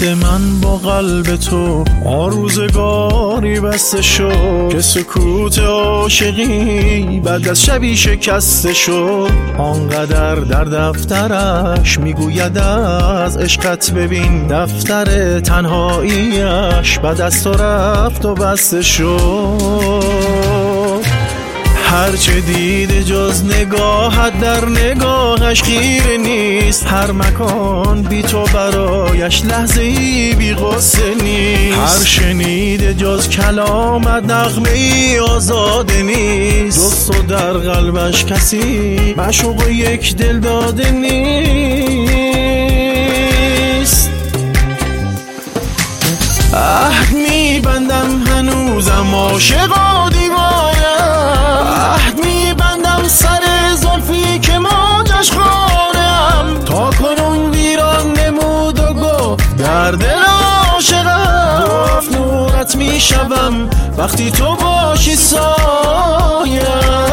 عهد من با قلب تو روزگاری بسته شد که سکوت عاشقی بعد از شبی شکسته شد. آنقدر در دفترش میگوید از عشقت، ببین دفتر تنهاییش بعد از تو رفت و بسته شد. هرچه دیده جز نگاهت در نگاهش خیره نیست، هر مکان بی تو برایش لحظه‌ای بی غصه نیست. هر شنیده جز کلامت نغمه‌ای آزاده نیست، جز تو در قلبش کسی معشوق و یک دل داده نیست. عهد میبندم هنوزم عاشق و دیوانم، عهد میبندم سر زلفی که موجش خورم، تا کنون ویران نمود و گفت در دل عاشقم. گفت نورت میشوم وقتی تو باشی سایم.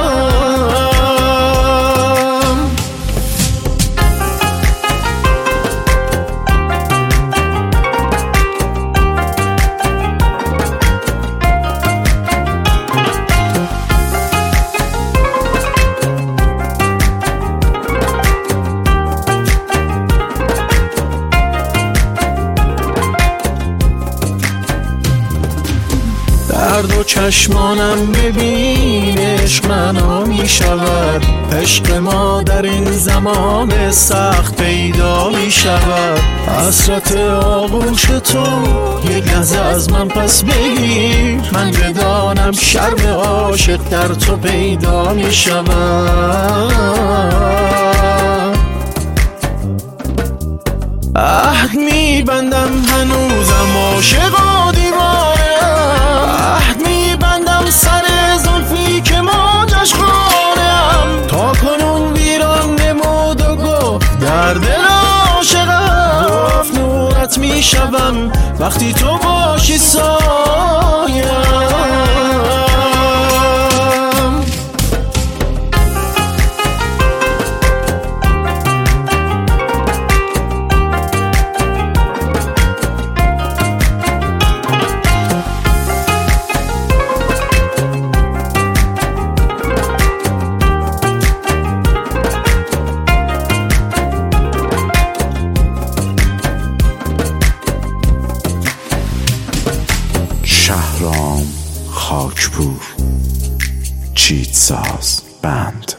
در دو چشمانم ببین عشق معنا می شود، عشق ما در این زمان سخت پیدا می شود. حسرت آغوش تو یک لحظه از من پس بگیر، من بدانم شرم عاشق در تو پیدا می شود. عهد می بندم هنوزم عاشق و دیوانم، عهد می بندم سر زلفی که موجش خورم، تا کنون ویران نمود و گفت در دل عاشقم. گفت نورت می شوم وقتی تو باشی سایم. شهرام خاکپور، چیتساز بند.